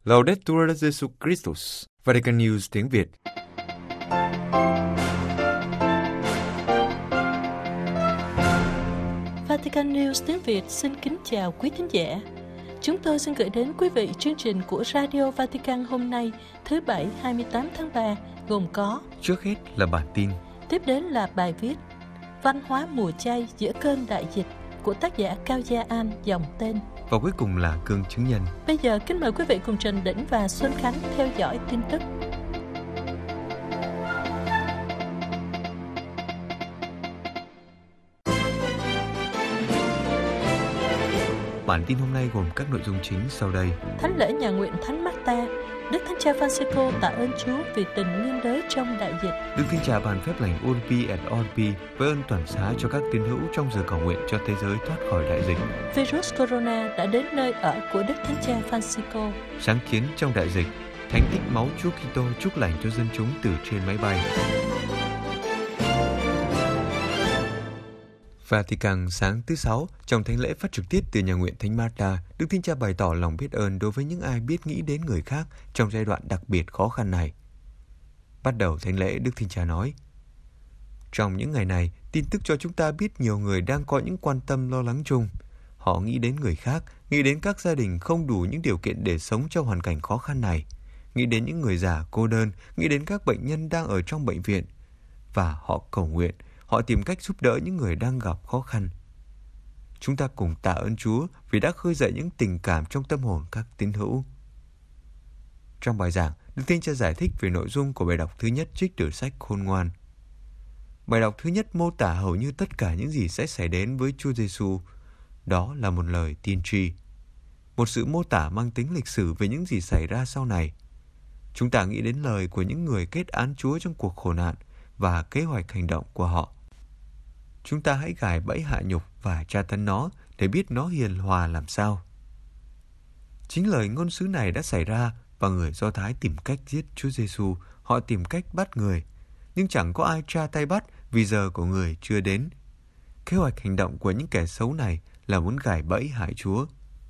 Laudetur Jesus Christus, Vatican News tiếng Việt. Vatican News tiếng Việt xin kính chào quý thính giả. Chúng tôi xin gửi đến quý vị chương trình của Radio Vatican hôm nay, thứ Bảy 28 tháng 3, gồm có: Trước hết là bản tin, tiếp đến là bài viết Văn hóa mùa chay giữa cơn đại dịch của tác giả Cao Gia An dòng tên, và cuối cùng là cương chứng nhân. Bây giờ kính mời quý vị cùng Trần Đỉnh và Xuân Khánh theo dõi tin tức. Bản tin hôm nay gồm các nội dung chính sau đây. Thánh lễ nhà nguyện Thánh Marta, Đức Thánh Cha Francisco tạ ơn Chúa vì tình liên đới trong đại dịch. Đức Thánh Cha ban phép lành Urbi et Orbi với ơn toàn xá cho các tín hữu trong giờ cầu nguyện cho thế giới thoát khỏi đại dịch. Virus corona đã đến nơi ở của Đức Thánh Cha Francisco. Sáng kiến trong đại dịch, thánh tích máu Chúa Kitô chúc lành cho dân chúng từ trên máy bay. Vatican sáng thứ Sáu, trong thánh lễ phát trực tiếp từ nhà nguyện Thánh Marta, Đức Thánh Cha bày tỏ lòng biết ơn đối với những ai biết nghĩ đến người khác trong giai đoạn đặc biệt khó khăn này. Bắt đầu thánh lễ, Đức Thánh Cha nói: trong những ngày này, tin tức cho chúng ta biết nhiều người đang có những quan tâm lo lắng chung. Họ nghĩ đến người khác, nghĩ đến các gia đình không đủ những điều kiện để sống trong hoàn cảnh khó khăn này, nghĩ đến những người già cô đơn, nghĩ đến các bệnh nhân đang ở trong bệnh viện. Và họ cầu nguyện, họ tìm cách giúp đỡ những người đang gặp khó khăn. Chúng ta cùng tạ ơn Chúa vì đã khơi dậy những tình cảm trong tâm hồn các tín hữu. Trong bài giảng, Đức Thánh Cha giải thích về nội dung của bài đọc thứ nhất trích từ sách Khôn Ngoan. Bài đọc thứ nhất mô tả hầu như tất cả những gì sẽ xảy đến với Chúa Giêsu. Đó là một lời tiên tri, một sự mô tả mang tính lịch sử về những gì xảy ra sau này. Chúng ta nghĩ đến lời của những người kết án Chúa trong cuộc khổ nạn và kế hoạch hành động của họ. Chúng ta hãy gài bẫy hạ nhục và tra tấn nó để biết nó hiền hòa làm sao. Chính lời ngôn sứ này đã xảy ra và người Do Thái tìm cách giết Chúa Giêsu. Họ tìm cách bắt người, nhưng chẳng có ai tra tay bắt vì giờ của người chưa đến. Kế hoạch hành động của những kẻ xấu này là muốn gài bẫy hại Chúa.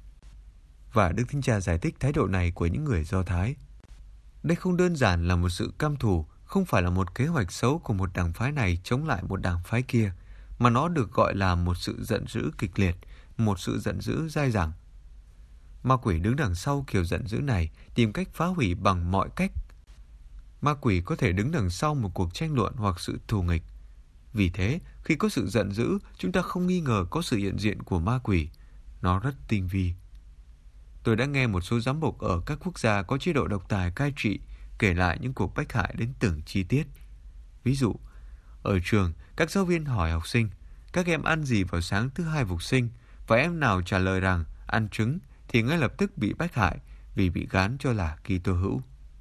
Và Đức Thánh Cha giải thích thái độ này của những người Do Thái. Đây không đơn giản là một sự căm thù, không phải là một kế hoạch xấu của một đảng phái này chống lại một đảng phái kia, mà nó được gọi là một sự giận dữ kịch liệt, một sự giận dữ dai dẳng. Ma quỷ đứng đằng sau kiểu giận dữ này, tìm cách phá hủy bằng mọi cách. Ma quỷ có thể đứng đằng sau một cuộc tranh luận hoặc sự thù nghịch. Vì thế, khi có sự giận dữ, chúng ta không nghi ngờ có sự hiện diện của ma quỷ. Nó rất tinh vi. Tôi đã nghe một số giám mục ở các quốc gia có chế độ độc tài cai trị kể lại những cuộc bách hại đến từng chi tiết. Ví dụ, ở trường, các giáo viên hỏi học sinh, các em ăn gì vào sáng thứ Hai Phục sinh, và em nào trả lời rằng ăn trứng thì ngay lập tức bị bách hại vì bị gán cho là Kitô hữu.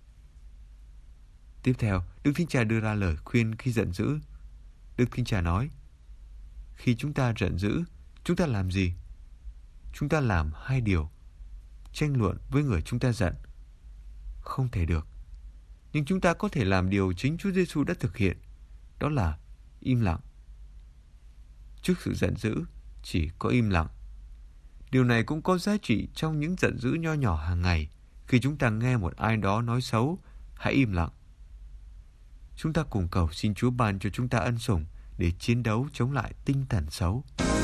Tiếp theo, Đức Thánh Cha đưa ra lời khuyên khi giận dữ. Đức Thánh Cha nói: khi chúng ta giận dữ, chúng ta làm gì? Chúng ta làm hai điều: tranh luận với người chúng ta giận. Không thể được. Nhưng chúng ta có thể làm điều chính Chúa Giêsu đã thực hiện, đó là im lặng. Trước sự giận dữ, chỉ có im lặng. Điều này cũng có giá trị trong những giận dữ nho nhỏ hàng ngày. Khi chúng ta nghe một ai đó nói xấu, hãy im lặng. Chúng ta cùng cầu xin Chúa ban cho chúng ta ân sủng để chiến đấu chống lại tinh thần xấu.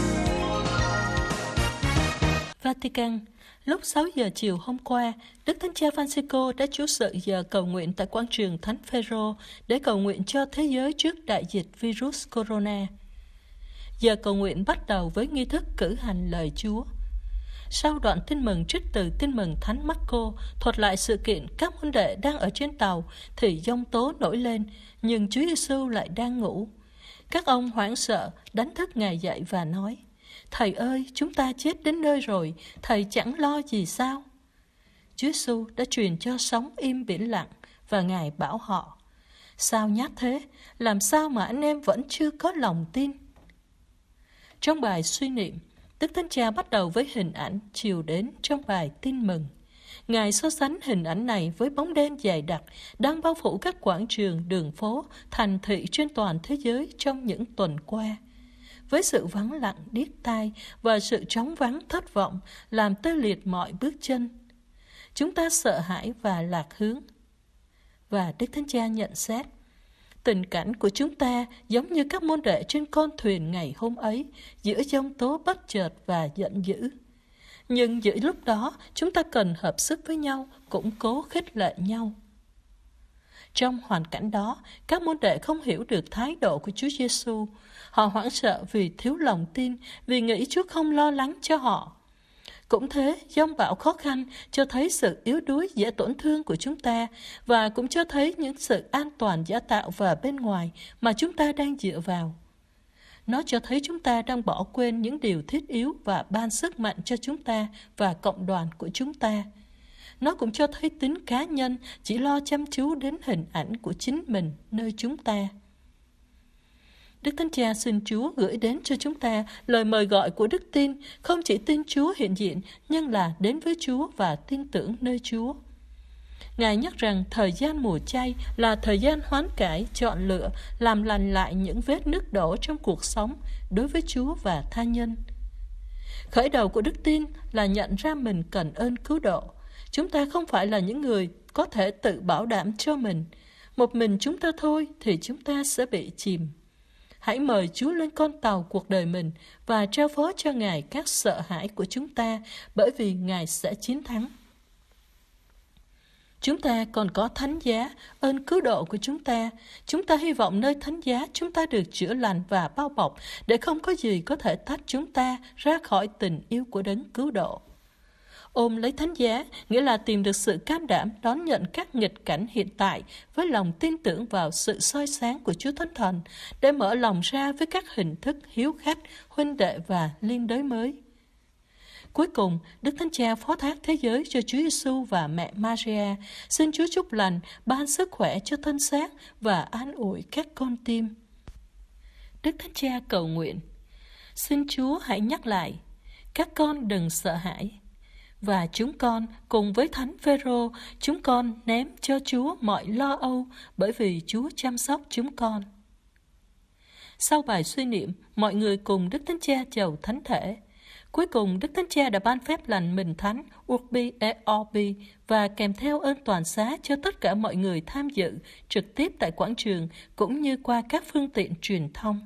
Vatican, lúc 6 giờ chiều hôm qua, Đức Thánh Cha Francisco đã chủ sự giờ cầu nguyện tại quảng trường Thánh Phêrô để cầu nguyện cho thế giới trước đại dịch virus corona. Giờ cầu nguyện bắt đầu với nghi thức cử hành lời Chúa. Sau đoạn tin mừng trích từ tin mừng Thánh Marco thuật lại sự kiện các môn đệ đang ở trên tàu thì giông tố nổi lên, nhưng Chúa Giêsu lại đang ngủ. Các ông hoảng sợ đánh thức Ngài dậy và nói: Thầy ơi, chúng ta chết đến nơi rồi, Thầy chẳng lo gì sao? Chúa Giêsu đã truyền cho sóng im biển lặng và Ngài bảo họ: Sao nhát thế? Làm sao mà anh em vẫn chưa có lòng tin? Trong bài suy niệm, Đức Thánh Cha bắt đầu với hình ảnh chiều đến trong bài tin mừng. Ngài so sánh hình ảnh này với bóng đêm dày đặc đang bao phủ các quảng trường, đường phố, thành thị trên toàn thế giới trong những tuần qua. Với sự vắng lặng điếc tai và sự trống vắng thất vọng làm tê liệt mọi bước chân. Chúng ta sợ hãi và lạc hướng. Và Đức Thánh Cha nhận xét, tình cảnh của chúng ta giống như các môn đệ trên con thuyền ngày hôm ấy, giữa giông tố bất chợt và giận dữ. Nhưng giữa lúc đó, chúng ta cần hợp sức với nhau, củng cố khích lệ nhau. Trong hoàn cảnh đó, các môn đệ không hiểu được thái độ của Chúa Giêsu. Họ hoảng sợ vì thiếu lòng tin, vì nghĩ Chúa không lo lắng cho họ. Cũng thế, giông bão khó khăn cho thấy sự yếu đuối dễ tổn thương của chúng ta và cũng cho thấy những sự an toàn giả tạo và bên ngoài mà chúng ta đang dựa vào. Nó cho thấy chúng ta đang bỏ quên những điều thiết yếu và ban sức mạnh cho chúng ta và cộng đoàn của chúng ta. Nó cũng cho thấy tính cá nhân chỉ lo chăm chú đến hình ảnh của chính mình nơi chúng ta. Đức Thánh Cha xin Chúa gửi đến cho chúng ta lời mời gọi của đức tin, không chỉ tin Chúa hiện diện, nhưng là đến với Chúa và tin tưởng nơi Chúa. Ngài nhắc rằng thời gian mùa chay là thời gian hoán cải, chọn lựa, làm lành lại những vết nứt đổ trong cuộc sống đối với Chúa và tha nhân. Khởi đầu của đức tin là nhận ra mình cần ơn cứu độ. Chúng ta không phải là những người có thể tự bảo đảm cho mình. Một mình chúng ta thôi thì chúng ta sẽ bị chìm. Hãy mời Chúa lên con tàu cuộc đời mình và trao phó cho Ngài các sợ hãi của chúng ta, bởi vì Ngài sẽ chiến thắng. Chúng ta còn có thánh giá, ơn cứu độ của chúng ta. Chúng ta hy vọng nơi thánh giá chúng ta được chữa lành và bao bọc để không có gì có thể tách chúng ta ra khỏi tình yêu của đấng cứu độ. Ôm lấy thánh giá nghĩa là tìm được sự can đảm đón nhận các nghịch cảnh hiện tại với lòng tin tưởng vào sự soi sáng của Chúa Thánh Thần để mở lòng ra với các hình thức hiếu khách, huynh đệ và liên đới mới. Cuối cùng, Đức Thánh Cha phó thác thế giới cho Chúa Giêsu và mẹ Maria, xin Chúa chúc lành, ban sức khỏe cho thân xác và an ủi các con tim. Đức Thánh Cha cầu nguyện, xin Chúa hãy nhắc lại, các con đừng sợ hãi. Và chúng con cùng với Thánh Phêrô, chúng con ném cho Chúa mọi lo âu bởi vì Chúa chăm sóc chúng con. Sau bài suy niệm, mọi người cùng Đức Thánh Cha chầu thánh thể. Cuối cùng, Đức Thánh Cha đã ban phép lành mình thánh Urbi et Orbi và kèm theo ơn toàn xá cho tất cả mọi người tham dự trực tiếp tại quảng trường cũng như qua các phương tiện truyền thông.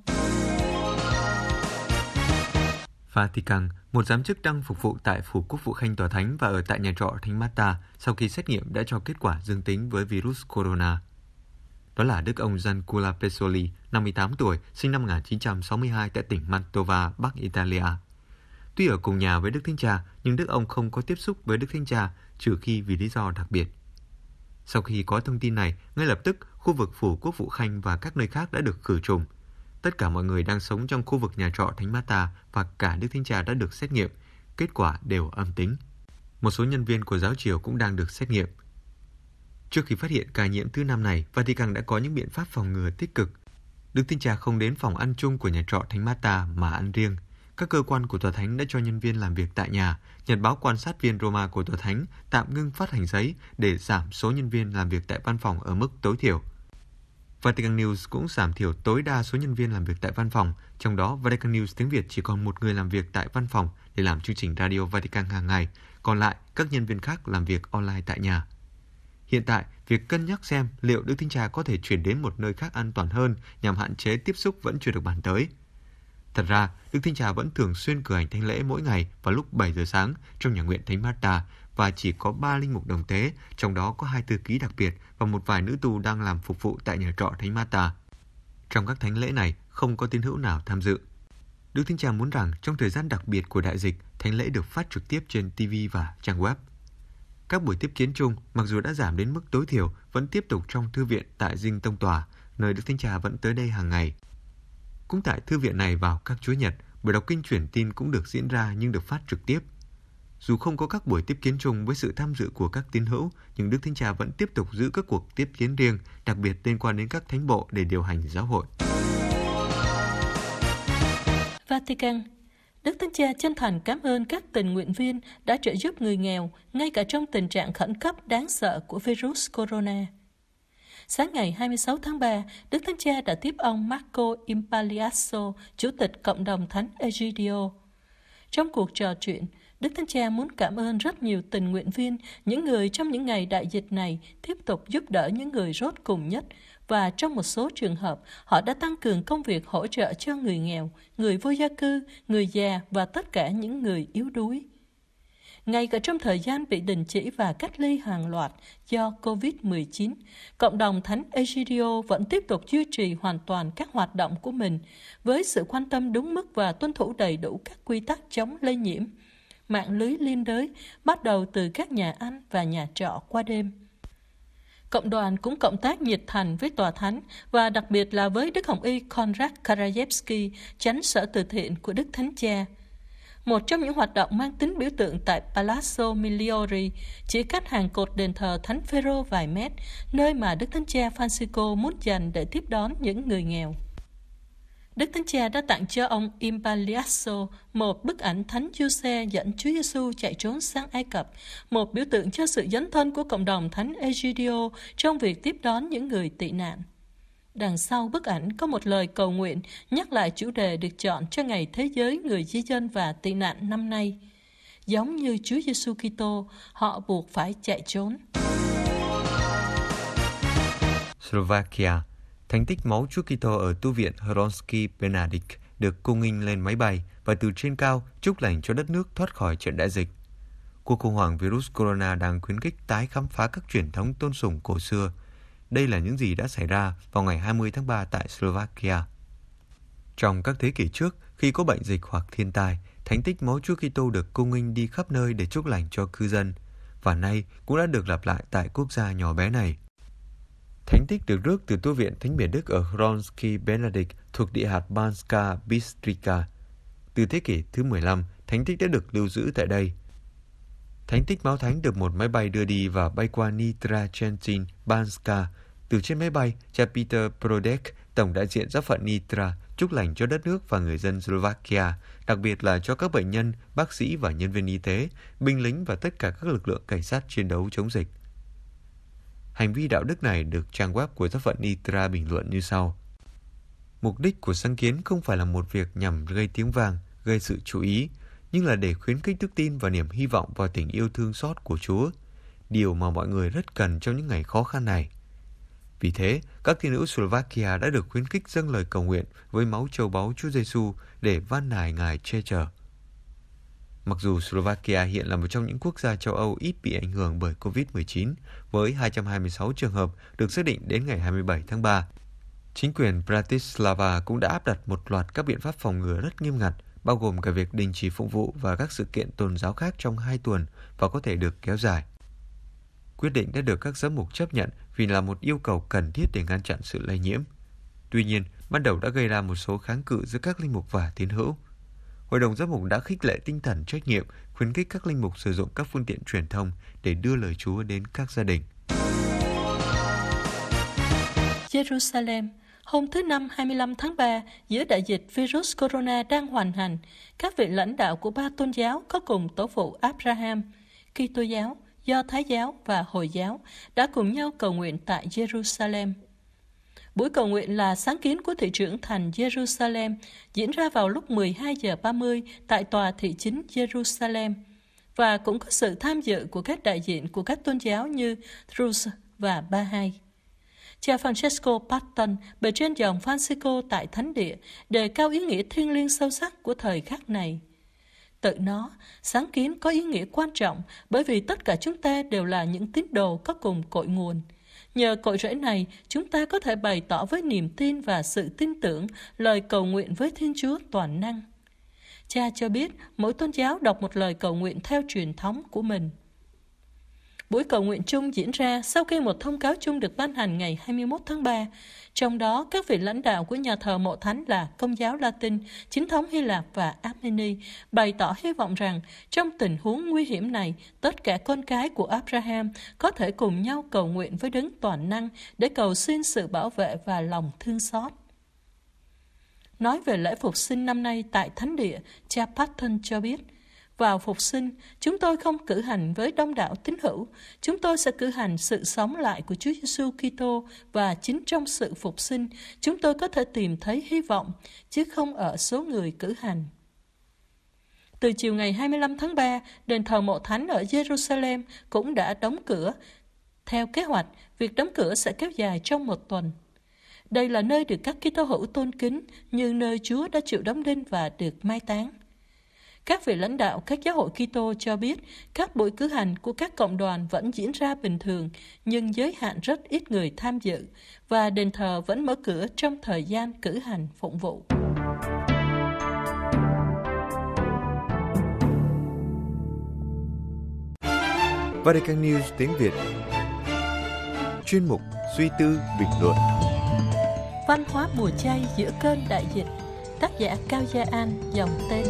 Vatican, một giám chức đang phục vụ tại Phủ Quốc vụ Khanh Tòa Thánh và ở tại nhà trọ Thánh Marta sau khi xét nghiệm đã cho kết quả dương tính với virus corona. Đó là Đức ông Giancula Pesoli, 58 tuổi, sinh năm 1962 tại tỉnh Mantova, Bắc Italia. Tuy ở cùng nhà với Đức Thánh Cha, nhưng Đức ông không có tiếp xúc với Đức Thánh Cha trừ khi vì lý do đặc biệt. Sau khi có thông tin này, ngay lập tức khu vực Phủ Quốc vụ Khanh và các nơi khác đã được khử trùng. Tất cả mọi người đang sống trong khu vực nhà trọ Thánh Marta và cả Đức Thánh Cha đã được xét nghiệm, kết quả đều âm tính. Một số nhân viên của giáo triều cũng đang được xét nghiệm. Trước khi phát hiện ca nhiễm thứ 5 này, Vatican đã có những biện pháp phòng ngừa tích cực. Đức Thánh Cha không đến phòng ăn chung của nhà trọ Thánh Marta mà ăn riêng. Các cơ quan của Tòa Thánh đã cho nhân viên làm việc tại nhà. Nhật báo quan sát viên Roma của Tòa Thánh tạm ngưng phát hành giấy để giảm số nhân viên làm việc tại văn phòng ở mức tối thiểu. Vatican News cũng giảm thiểu tối đa số nhân viên làm việc tại văn phòng, trong đó Vatican News tiếng Việt chỉ còn một người làm việc tại văn phòng để làm chương trình Radio Vatican hàng ngày, còn lại các nhân viên khác làm việc online tại nhà. Hiện tại, việc cân nhắc xem liệu Đức Thánh Cha có thể chuyển đến một nơi khác an toàn hơn nhằm hạn chế tiếp xúc vẫn chưa được bàn tới. Thật ra, Đức Thánh Cha vẫn thường xuyên cử hành thánh lễ mỗi ngày vào lúc 7 giờ sáng trong nhà nguyện Thánh Marta và chỉ có 3 linh mục đồng tế, trong đó có 2 thư ký đặc biệt và một vài nữ tu đang làm phục vụ tại nhà trọ Thánh Marta. Trong các thánh lễ này, không có tín hữu nào tham dự. Đức Thánh Cha muốn rằng trong thời gian đặc biệt của đại dịch, thánh lễ được phát trực tiếp trên TV và trang web. Các buổi tiếp kiến chung, mặc dù đã giảm đến mức tối thiểu, vẫn tiếp tục trong thư viện tại Dinh Tông Tòa, nơi Đức Thánh Cha vẫn tới đây hàng ngày. Cũng tại thư viện này vào các Chúa Nhật, buổi đọc kinh truyền tin cũng được diễn ra nhưng được phát trực tiếp. Dù không có các buổi tiếp kiến chung với sự tham dự của các tín hữu, nhưng Đức Thánh Cha vẫn tiếp tục giữ các cuộc tiếp kiến riêng, đặc biệt liên quan đến các thánh bộ để điều hành giáo hội. Vatican. Đức Thánh Cha chân thành cảm ơn các tình nguyện viên đã trợ giúp người nghèo, ngay cả trong tình trạng khẩn cấp đáng sợ của virus corona. Sáng ngày 26 tháng 3, Đức Thánh Cha đã tiếp ông Marco Impagliazzo, Chủ tịch Cộng đồng Thánh Egidio. Trong cuộc trò chuyện, Đức Thánh Cha muốn cảm ơn rất nhiều tình nguyện viên, những người trong những ngày đại dịch này tiếp tục giúp đỡ những người rốt cùng nhất, và trong một số trường hợp, họ đã tăng cường công việc hỗ trợ cho người nghèo, người vô gia cư, người già và tất cả những người yếu đuối. Ngay cả trong thời gian bị đình chỉ và cách ly hàng loạt do COVID-19, cộng đồng Thánh Egidio vẫn tiếp tục duy trì hoàn toàn các hoạt động của mình với sự quan tâm đúng mức và tuân thủ đầy đủ các quy tắc chống lây nhiễm. Mạng lưới liên đới bắt đầu từ các nhà ăn và nhà trọ qua đêm. Cộng đoàn cũng cộng tác nhiệt thành với Tòa Thánh và đặc biệt là với Đức Hồng Y Konrad Krajewski, chánh sở từ thiện của Đức Thánh Cha. Một trong những hoạt động mang tính biểu tượng tại Palazzo Migliori, chỉ cách hàng cột đền thờ Thánh Phêrô vài mét, nơi mà Đức Thánh Cha Francisco muốn dành để tiếp đón những người nghèo. Đức Thánh Cha đã tặng cho ông Impagliazzo một bức ảnh Thánh Giuse dẫn Chúa Giêsu chạy trốn sang Ai Cập, một biểu tượng cho sự dấn thân của cộng đồng Thánh Egidio trong việc tiếp đón những người tị nạn. Đằng sau bức ảnh có một lời cầu nguyện nhắc lại chủ đề được chọn cho Ngày Thế giới Người di dân và tị nạn năm nay. Giống như Chúa Giêsu Kitô, họ buộc phải chạy trốn. Slovakia, thánh tích máu Chúa Kitô ở tu viện Hronsky Benedict được cung nghinh lên máy bay và từ trên cao chúc lành cho đất nước thoát khỏi trận đại dịch. Cuộc khủng hoảng virus corona đang khuyến khích tái khám phá các truyền thống tôn sùng cổ xưa. Đây là những gì đã xảy ra vào ngày 20 tháng 3 tại Slovakia. Trong các thế kỷ trước, khi có bệnh dịch hoặc thiên tai, thánh tích máu Chúa Kitô được cung nghinh đi khắp nơi để chúc lành cho cư dân, và nay cũng đã được lặp lại tại quốc gia nhỏ bé này. Thánh tích được rước từ tu viện Thánh Biển Đức ở Hronsky Benedict thuộc địa hạt Banska Bystrica. Từ thế kỷ thứ 15, thánh tích đã được lưu giữ tại đây. Thánh tích máu thánh được một máy bay đưa đi và bay qua Nitra Trentin, Banska. Từ trên máy bay, cha Peter Prodek, tổng đại diện giáo phận Nitra, chúc lành cho đất nước và người dân Slovakia, đặc biệt là cho các bệnh nhân, bác sĩ và nhân viên y tế, binh lính và tất cả các lực lượng cảnh sát chiến đấu chống dịch. Hành vi đạo đức này được trang web của giáo phận Nitra bình luận như sau. Mục đích của sáng kiến không phải là một việc nhằm gây tiếng vang, gây sự chú ý, nhưng là để khuyến khích đức tin và niềm hy vọng vào tình yêu thương xót của Chúa, điều mà mọi người rất cần trong những ngày khó khăn này. Vì thế, các tín hữu Slovakia đã được khuyến khích dâng lời cầu nguyện với máu châu báu Chúa Giêsu để van nài Ngài che chở. Mặc dù Slovakia hiện là một trong những quốc gia châu Âu ít bị ảnh hưởng bởi COVID-19, với 226 trường hợp được xác định đến ngày 27 tháng 3, chính quyền Bratislava cũng đã áp đặt một loạt các biện pháp phòng ngừa rất nghiêm ngặt, bao gồm cả việc đình chỉ phục vụ và các sự kiện tôn giáo khác trong 2 tuần và có thể được kéo dài. Quyết định đã được các giám mục chấp nhận vì là một yêu cầu cần thiết để ngăn chặn sự lây nhiễm. Tuy nhiên, ban đầu đã gây ra một số kháng cự giữa các linh mục và tín hữu. Hội đồng giám mục đã khích lệ tinh thần trách nhiệm, khuyến khích các linh mục sử dụng các phương tiện truyền thông để đưa lời Chúa đến các gia đình. Jerusalem, hôm thứ Năm 25 tháng 3, giữa đại dịch virus corona đang hoành hành, các vị lãnh đạo của 3 tôn giáo có cùng tổ phụ Abraham, Kitô giáo, Do Thái giáo và Hồi giáo đã cùng nhau cầu nguyện tại Jerusalem. Buổi cầu nguyện là sáng kiến của thị trưởng thành Jerusalem, diễn ra vào lúc 12 giờ 30 tại tòa thị chính Jerusalem, và cũng có sự tham dự của các đại diện của các tôn giáo như Druze và Bahai. Cha Francesco Patton, bề trên dòng Francisco tại Thánh Địa, đề cao ý nghĩa thiêng liêng sâu sắc của thời khắc này. Tự nó, sáng kiến có ý nghĩa quan trọng bởi vì tất cả chúng ta đều là những tín đồ có cùng cội nguồn. Nhờ cội rễ này, chúng ta có thể bày tỏ với niềm tin và sự tin tưởng lời cầu nguyện với Thiên Chúa toàn năng. Cha cho biết mỗi tôn giáo đọc một lời cầu nguyện theo truyền thống của mình. Buổi cầu nguyện chung diễn ra sau khi một thông cáo chung được ban hành ngày 21 tháng 3. Trong đó, các vị lãnh đạo của nhà thờ Mộ Thánh là Công giáo Latin, Chính thống Hy Lạp và Armeni bày tỏ hy vọng rằng trong tình huống nguy hiểm này, tất cả con cái của Abraham có thể cùng nhau cầu nguyện với Đấng toàn năng để cầu xin sự bảo vệ và lòng thương xót. Nói về lễ phục sinh năm nay tại Thánh Địa, cha Patton cho biết, vào phục sinh, chúng tôi không cử hành với đông đảo tín hữu. Chúng tôi sẽ cử hành sự sống lại của Chúa Giêsu Kitô và chính trong sự phục sinh, chúng tôi có thể tìm thấy hy vọng, chứ không ở số người cử hành. Từ chiều ngày 25 tháng 3, đền thờ Mộ Thánh ở Jerusalem cũng đã đóng cửa. Theo kế hoạch, việc đóng cửa sẽ kéo dài trong 1 tuần. Đây là nơi được các Kitô hữu tôn kính, như nơi Chúa đã chịu đóng đinh và được mai táng. Các vị lãnh đạo các giáo hội Kitô cho biết các buổi cử hành của các cộng đoàn vẫn diễn ra bình thường, nhưng giới hạn rất ít người tham dự, và đền thờ vẫn mở cửa trong thời gian cử hành phụng vụ. Vatican News tiếng Việt. Chuyên mục Suy tư bình luận. Văn hóa mùa chay giữa cơn đại dịch. Tác giả Cao Gia An, dòng tên.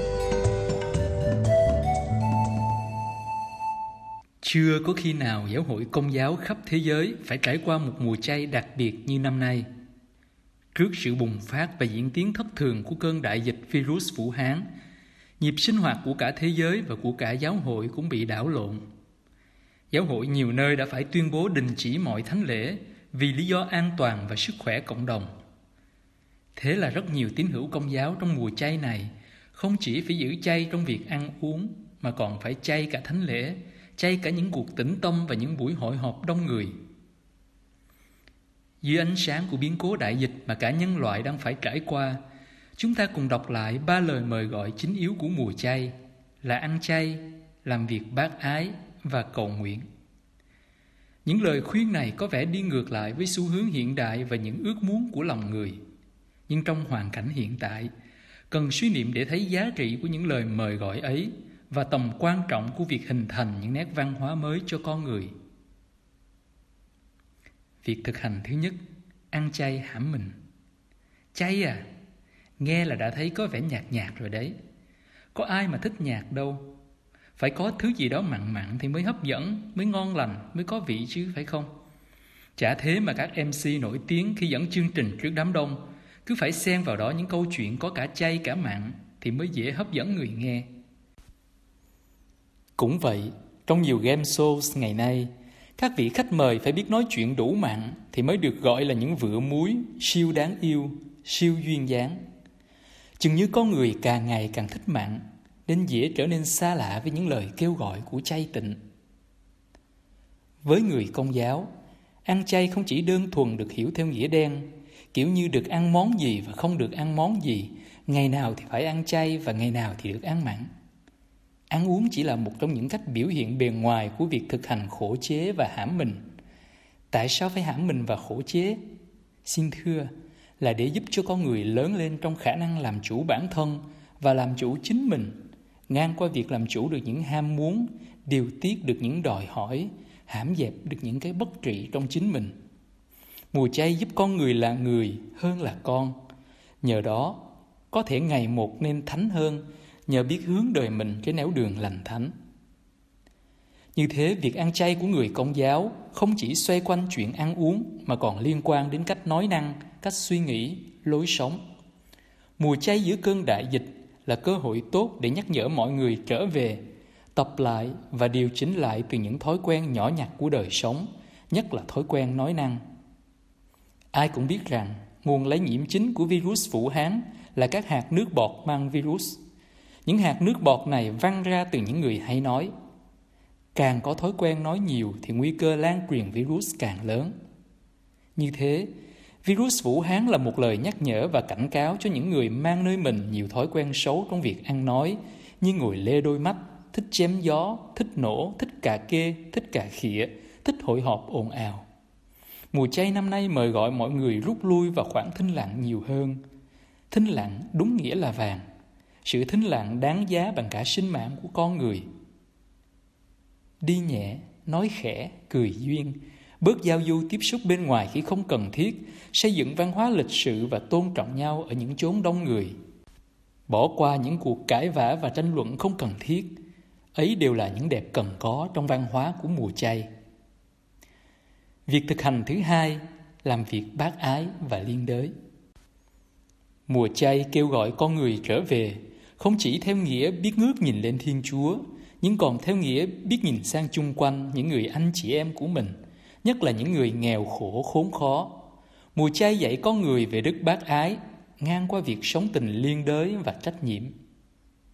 Chưa có khi nào giáo hội Công giáo khắp thế giới phải trải qua một mùa chay đặc biệt như năm nay. Trước sự bùng phát và diễn tiến thất thường của cơn đại dịch virus Vũ Hán, nhịp sinh hoạt của cả thế giới và của cả giáo hội cũng bị đảo lộn. Giáo hội nhiều nơi đã phải tuyên bố đình chỉ mọi thánh lễ vì lý do an toàn và sức khỏe cộng đồng. Thế là rất nhiều tín hữu Công giáo trong mùa chay này không chỉ phải giữ chay trong việc ăn uống, mà còn phải chay cả thánh lễ, chay cả những cuộc tĩnh tâm và những buổi hội họp đông người. Dưới ánh sáng của biến cố đại dịch mà cả nhân loại đang phải trải qua, chúng ta cùng đọc lại 3 lời mời gọi chính yếu của mùa chay là ăn chay, làm việc bác ái và cầu nguyện. Những lời khuyên này có vẻ đi ngược lại với xu hướng hiện đại và những ước muốn của lòng người. Nhưng trong hoàn cảnh hiện tại, cần suy niệm để thấy giá trị của những lời mời gọi ấy và tầm quan trọng của việc hình thành những nét văn hóa mới cho con người. Việc thực hành thứ nhất, ăn chay hãm mình. Chay à? Nghe là đã thấy có vẻ nhạt nhạt rồi đấy. Có ai mà thích nhạt đâu. Phải có thứ gì đó mặn mặn thì mới hấp dẫn, mới ngon lành, mới có vị chứ, phải không? Chả thế mà các MC nổi tiếng khi dẫn chương trình trước đám đông cứ phải xen vào đó những câu chuyện có cả chay cả mặn thì mới dễ hấp dẫn người nghe. Cũng vậy, trong nhiều game shows ngày nay, các vị khách mời phải biết nói chuyện đủ mặn thì mới được gọi là những vựa muối siêu đáng yêu, siêu duyên dáng. Chừng như con người càng ngày càng thích mặn, nên dễ trở nên xa lạ với những lời kêu gọi của chay tịnh. Với người Công giáo, ăn chay không chỉ đơn thuần được hiểu theo nghĩa đen, kiểu như được ăn món gì và không được ăn món gì, ngày nào thì phải ăn chay và ngày nào thì được ăn mặn. Ăn uống chỉ là một trong những cách biểu hiện bề ngoài của việc thực hành khổ chế và hãm mình. Tại sao phải hãm mình và khổ chế? Xin thưa, là để giúp cho con người lớn lên trong khả năng làm chủ bản thân và làm chủ chính mình, ngang qua việc làm chủ được những ham muốn, điều tiết được những đòi hỏi, hãm dẹp được những cái bất trị trong chính mình. Mùa chay giúp con người là người hơn là con. Nhờ đó, có thể ngày một nên thánh hơn, nhờ biết hướng đời mình cái nẻo đường lành thánh. Như thế, việc ăn chay của người Công giáo không chỉ xoay quanh chuyện ăn uống mà còn liên quan đến cách nói năng, cách suy nghĩ, lối sống. Mùa chay giữa cơn đại dịch là cơ hội tốt để nhắc nhở mọi người trở về, tập lại và điều chỉnh lại từ những thói quen nhỏ nhặt của đời sống, nhất là thói quen nói năng. Ai cũng biết rằng nguồn lây nhiễm chính của virus Vũ Hán là các hạt nước bọt mang virus. Những hạt nước bọt này văng ra từ những người hay nói. Càng có thói quen nói nhiều thì nguy cơ lan truyền virus càng lớn. Như thế, virus Vũ Hán là một lời nhắc nhở và cảnh cáo cho những người mang nơi mình nhiều thói quen xấu trong việc ăn nói, như ngồi lê đôi mắt, thích chém gió, thích nổ, thích cà kê, thích cà khịa, thích hội họp ồn ào. Mùa chay năm nay mời gọi mọi người rút lui vào khoảng thinh lặng nhiều hơn. Thinh lặng đúng nghĩa là vàng. Sự thinh lặng đáng giá bằng cả sinh mạng của con người. Đi nhẹ, nói khẽ, cười duyên, bớt giao du tiếp xúc bên ngoài khi không cần thiết, xây dựng văn hóa lịch sự và tôn trọng nhau ở những chốn đông người. Bỏ qua những cuộc cãi vã và tranh luận không cần thiết. Ấy đều là những đẹp cần có trong văn hóa của mùa chay. Việc thực hành thứ hai, làm việc bác ái và liên đới. Mùa chay kêu gọi con người trở về, không chỉ theo nghĩa biết ngước nhìn lên Thiên Chúa, nhưng còn theo nghĩa biết nhìn sang chung quanh những người anh chị em của mình, nhất là những người nghèo khổ khốn khó. Mùa chay dạy con người về đức bác ái, ngang qua việc sống tình liên đới và trách nhiệm.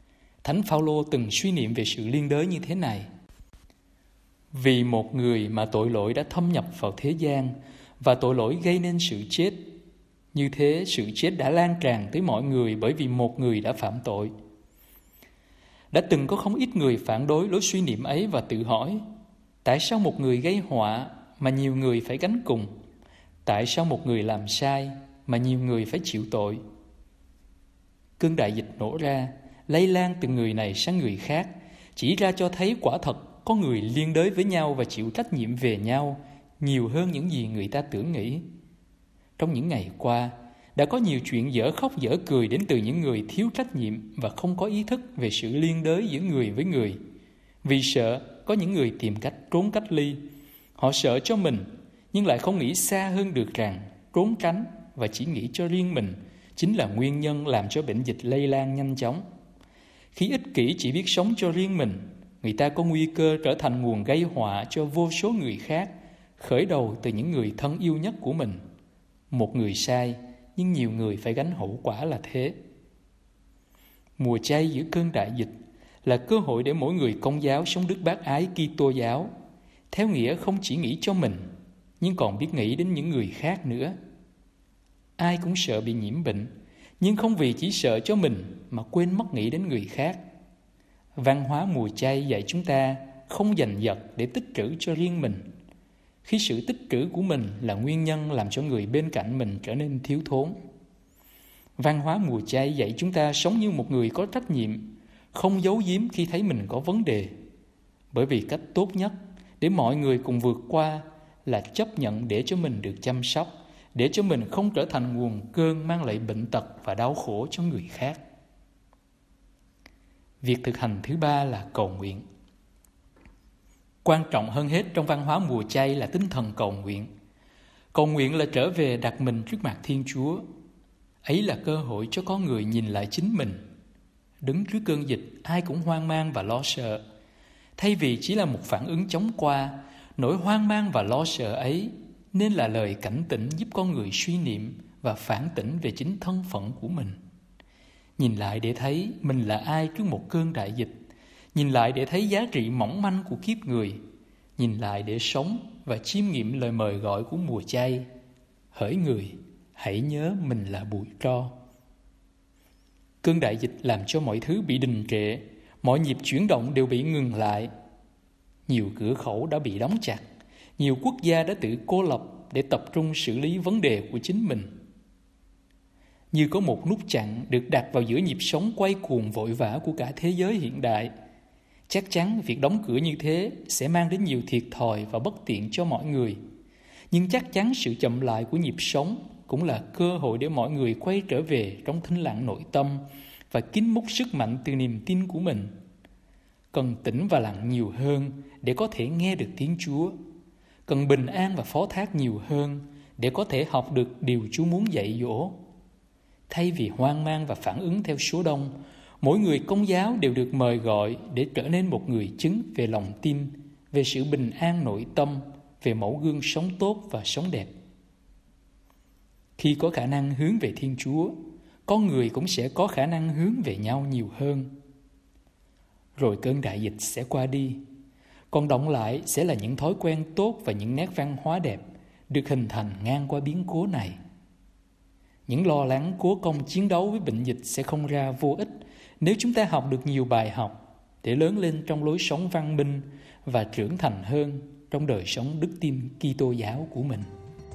Thánh Phaolô từng suy niệm về sự liên đới như thế này: vì một người mà tội lỗi đã thâm nhập vào thế gian, và tội lỗi gây nên sự chết. Như thế, sự chết đã lan tràn tới mọi người bởi vì một người đã phạm tội. Đã từng có không ít người phản đối lối suy niệm ấy và tự hỏi: tại sao một người gây họa mà nhiều người phải gánh cùng? Tại sao một người làm sai mà nhiều người phải chịu tội? Cơn đại dịch nổ ra, lây lan từ người này sang người khác, chỉ ra cho thấy quả thật có người liên đới với nhau và chịu trách nhiệm về nhau nhiều hơn những gì người ta tưởng nghĩ. Trong những ngày qua, đã có nhiều chuyện dở khóc dở cười đến từ những người thiếu trách nhiệm và không có ý thức về sự liên đới giữa người với người. Vì sợ, có những người tìm cách trốn cách ly. Họ sợ cho mình, nhưng lại không nghĩ xa hơn được rằng trốn tránh và chỉ nghĩ cho riêng mình chính là nguyên nhân làm cho bệnh dịch lây lan nhanh chóng. Khi ích kỷ chỉ biết sống cho riêng mình, người ta có nguy cơ trở thành nguồn gây họa cho vô số người khác, khởi đầu từ những người thân yêu nhất của mình. Một người sai, nhưng nhiều người phải gánh hậu quả là thế. Mùa chay giữa cơn đại dịch là cơ hội để mỗi người Công giáo sống đức bác ái Kitô giáo, theo nghĩa không chỉ nghĩ cho mình, nhưng còn biết nghĩ đến những người khác nữa. Ai cũng sợ bị nhiễm bệnh, nhưng không vì chỉ sợ cho mình mà quên mất nghĩ đến người khác. Văn hóa mùa chay dạy chúng ta không giành giật để tích trữ cho riêng mình, khi sự tích trữ của mình là nguyên nhân làm cho người bên cạnh mình trở nên thiếu thốn. Văn hóa mùa chay dạy chúng ta sống như một người có trách nhiệm, không giấu giếm khi thấy mình có vấn đề. Bởi vì cách tốt nhất để mọi người cùng vượt qua là chấp nhận để cho mình được chăm sóc, để cho mình không trở thành nguồn cơn mang lại bệnh tật và đau khổ cho người khác. Việc thực hành thứ ba là cầu nguyện. Quan trọng hơn hết trong văn hóa mùa chay là tinh thần cầu nguyện. Cầu nguyện là trở về đặt mình trước mặt Thiên Chúa. Ấy là cơ hội cho con người nhìn lại chính mình. Đứng trước cơn dịch, ai cũng hoang mang và lo sợ. Thay vì chỉ là một phản ứng chóng qua, nỗi hoang mang và lo sợ ấy nên là lời cảnh tỉnh giúp con người suy niệm và phản tỉnh về chính thân phận của mình. Nhìn lại để thấy mình là ai trước một cơn đại dịch. Nhìn lại để thấy giá trị mỏng manh của kiếp người. Nhìn lại để sống và chiêm nghiệm lời mời gọi của mùa chay: hỡi người, hãy nhớ mình là bụi tro. Cơn đại dịch làm cho mọi thứ bị đình trệ, mọi nhịp chuyển động đều bị ngừng lại. Nhiều cửa khẩu đã bị đóng chặt, nhiều quốc gia đã tự cô lập để tập trung xử lý vấn đề của chính mình. Như có một nút chặn được đặt vào giữa nhịp sống quay cuồng vội vã của cả thế giới hiện đại. Chắc chắn việc đóng cửa như thế sẽ mang đến nhiều thiệt thòi và bất tiện cho mọi người. Nhưng chắc chắn sự chậm lại của nhịp sống cũng là cơ hội để mọi người quay trở về trong thinh lặng nội tâm và kín múc sức mạnh từ niềm tin của mình. Cần tĩnh và lặng nhiều hơn để có thể nghe được tiếng Chúa. Cần bình an và phó thác nhiều hơn để có thể học được điều Chúa muốn dạy dỗ. Thay vì hoang mang và phản ứng theo số đông, mỗi người Công giáo đều được mời gọi để trở nên một người chứng về lòng tin, về sự bình an nội tâm, về mẫu gương sống tốt và sống đẹp. Khi có khả năng hướng về Thiên Chúa, con người cũng sẽ có khả năng hướng về nhau nhiều hơn. Rồi cơn đại dịch sẽ qua đi, còn đọng lại sẽ là những thói quen tốt và những nét văn hóa đẹp được hình thành ngang qua biến cố này. Những lo lắng cố công chiến đấu với bệnh dịch sẽ không ra vô ích nếu chúng ta học được nhiều bài học để lớn lên trong lối sống văn minh và trưởng thành hơn trong đời sống đức tin Kitô giáo của mình.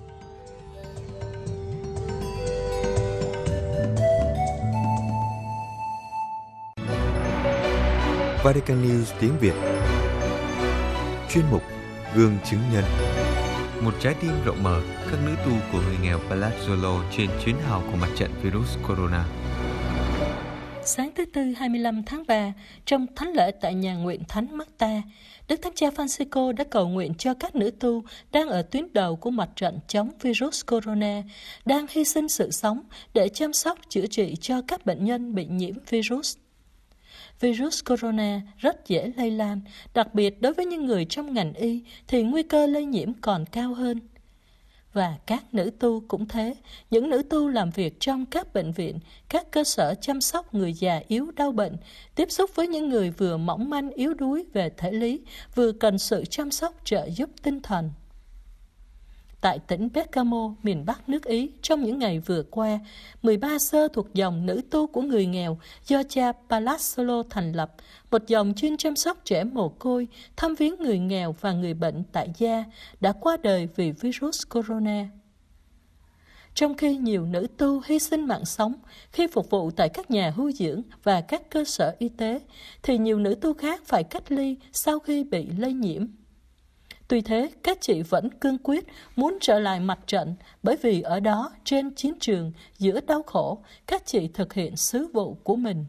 Vatican News tiếng Việt. Chuyên mục Gương chứng nhân. Một trái tim rộng mở, các nữ tu của người nghèo Palazzolo trên chuyến hào của mặt trận virus corona. Sáng thứ Tư 25 tháng 3, trong thánh lễ tại nhà nguyện Thánh Marta, Đức Thánh Cha Francisco đã cầu nguyện cho các nữ tu đang ở tuyến đầu của mặt trận chống virus corona, đang hy sinh sự sống để chăm sóc chữa trị cho các bệnh nhân bị nhiễm virus. Virus corona rất dễ lây lan, đặc biệt đối với những người trong ngành y thì nguy cơ lây nhiễm còn cao hơn. Và các nữ tu cũng thế, những nữ tu làm việc trong các bệnh viện, các cơ sở chăm sóc người già yếu đau bệnh, tiếp xúc với những người vừa mỏng manh yếu đuối về thể lý, vừa cần sự chăm sóc trợ giúp tinh thần. Tại tỉnh Bergamo, miền Bắc nước Ý, trong những ngày vừa qua, 13 sơ thuộc dòng nữ tu của người nghèo do cha Palazzolo thành lập, một dòng chuyên chăm sóc trẻ mồ côi, thăm viếng người nghèo và người bệnh tại gia, đã qua đời vì virus corona. Trong khi nhiều nữ tu hy sinh mạng sống khi phục vụ tại các nhà hưu dưỡng và các cơ sở y tế, thì nhiều nữ tu khác phải cách ly sau khi bị lây nhiễm. Tuy thế, các chị vẫn cương quyết muốn trở lại mặt trận, bởi vì ở đó, trên chiến trường, giữa đau khổ, các chị thực hiện sứ vụ của mình.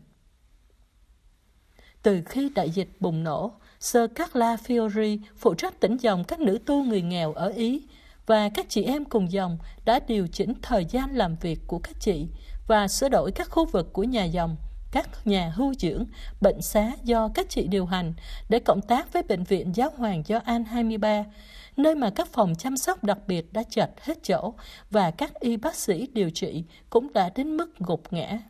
Từ khi đại dịch bùng nổ, Sơ Carla Fiori phụ trách tỉnh dòng các nữ tu người nghèo ở Ý, và các chị em cùng dòng đã điều chỉnh thời gian làm việc của các chị và sửa đổi các khu vực của nhà dòng, các nhà hưu dưỡng, bệnh xá do các chị điều hành để cộng tác với Bệnh viện Giáo hoàng Gioan 23, nơi mà các phòng chăm sóc đặc biệt đã chật hết chỗ và các y bác sĩ điều trị cũng đã đến mức gục ngã.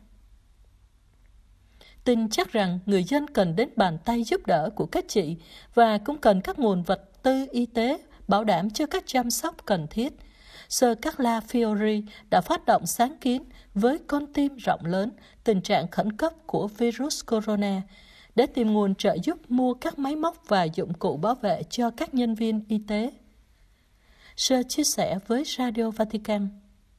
Tin chắc rằng người dân cần đến bàn tay giúp đỡ của các chị và cũng cần các nguồn vật tư y tế bảo đảm cho các chăm sóc cần thiết. Sơ Carla Fiori đã phát động sáng kiến với con tim rộng lớn tình trạng khẩn cấp của virus corona để tìm nguồn trợ giúp mua các máy móc và dụng cụ bảo vệ cho các nhân viên y tế. Sơ chia sẻ với Radio Vatican: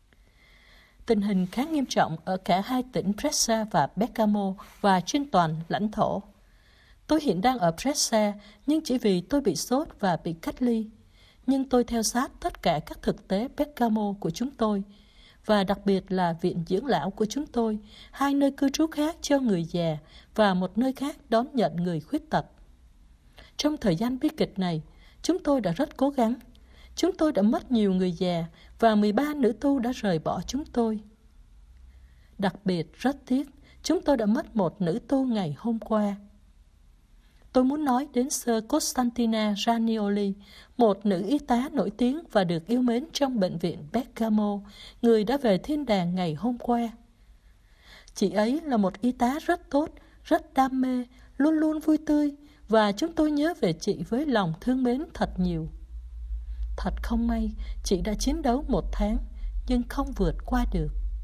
tình hình khá nghiêm trọng ở cả hai tỉnh Brescia và Bergamo và trên toàn lãnh thổ. Tôi hiện đang ở Brescia nhưng chỉ vì tôi bị sốt và bị cách ly. Nhưng tôi theo sát tất cả các thực tế Bergamo của chúng tôi, và đặc biệt là viện dưỡng lão của chúng tôi, hai nơi cư trú khác cho người già và một nơi khác đón nhận người khuyết tật. Trong thời gian bi kịch này, chúng tôi đã rất cố gắng. Chúng tôi đã mất nhiều người già và 13 nữ tu đã rời bỏ chúng tôi. Đặc biệt rất tiếc, chúng tôi đã mất một nữ tu ngày hôm qua. Tôi muốn nói đến Sơ Costantina Ranioli, một nữ y tá nổi tiếng và được yêu mến trong bệnh viện Bergamo, người đã về thiên đàng ngày hôm qua. Chị ấy là một y tá rất tốt, rất đam mê, luôn luôn vui tươi, và chúng tôi nhớ về chị với lòng thương mến thật nhiều. Thật không may, chị đã chiến đấu 1 tháng, nhưng không vượt qua được.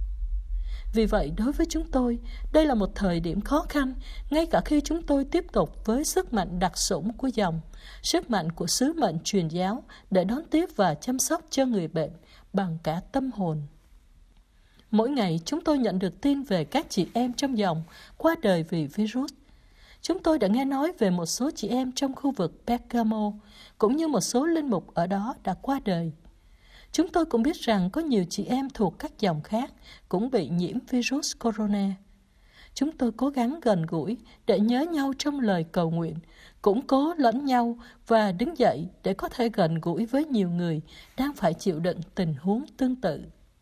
Vì vậy, đối với chúng tôi, đây là một thời điểm khó khăn, ngay cả khi chúng tôi tiếp tục với sức mạnh đặc sủng của dòng, sức mạnh của sứ mệnh truyền giáo để đón tiếp và chăm sóc cho người bệnh bằng cả tâm hồn. Mỗi ngày, chúng tôi nhận được tin về các chị em trong dòng qua đời vì virus. Chúng tôi đã nghe nói về một số chị em trong khu vực Bergamo, cũng như một số linh mục ở đó đã qua đời. Chúng tôi cũng biết rằng có nhiều chị em thuộc các dòng khác cũng bị nhiễm virus corona. Chúng tôi cố gắng gần gũi để nhớ nhau trong lời cầu nguyện, củng cố lẫn nhau và đứng dậy để có thể gần gũi với nhiều người đang phải chịu đựng tình huống tương tự.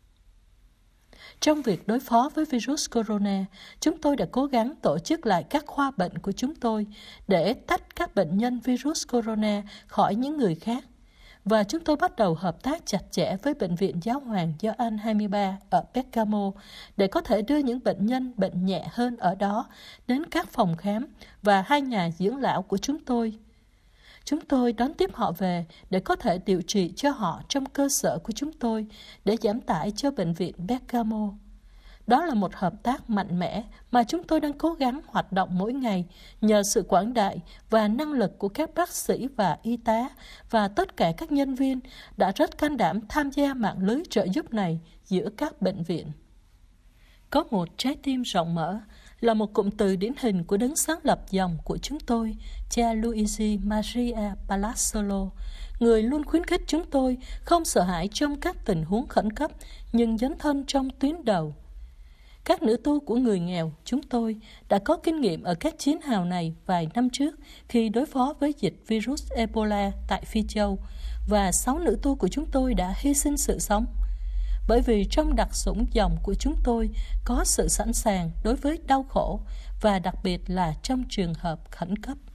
Trong việc đối phó với virus corona, chúng tôi đã cố gắng tổ chức lại các khoa bệnh của chúng tôi để tách các bệnh nhân virus corona khỏi những người khác. Và chúng tôi bắt đầu hợp tác chặt chẽ với Bệnh viện Giáo hoàng Gioan 23 ở Bergamo để có thể đưa những bệnh nhân bệnh nhẹ hơn ở đó đến các phòng khám và 2 nhà dưỡng lão của chúng tôi. Chúng tôi đón tiếp họ về để có thể điều trị cho họ trong cơ sở của chúng tôi để giảm tải cho Bệnh viện Bergamo. Đó là một hợp tác mạnh mẽ mà chúng tôi đang cố gắng hoạt động mỗi ngày nhờ sự quảng đại và năng lực của các bác sĩ và y tá và tất cả các nhân viên đã rất can đảm tham gia mạng lưới trợ giúp này giữa các bệnh viện. Có một trái tim rộng mở là một cụm từ điển hình của đấng sáng lập dòng của chúng tôi, cha Luigi Maria Palazzolo, người luôn khuyến khích chúng tôi không sợ hãi trong các tình huống khẩn cấp nhưng dấn thân trong tuyến đầu. Các nữ tu của người nghèo, chúng tôi, đã có kinh nghiệm ở các chiến hào này vài năm trước khi đối phó với dịch virus Ebola tại Phi Châu, và 6 nữ tu của chúng tôi đã hy sinh sự sống. Bởi vì trong đặc sủng dòng của chúng tôi có sự sẵn sàng đối với đau khổ, và đặc biệt là trong trường hợp khẩn cấp.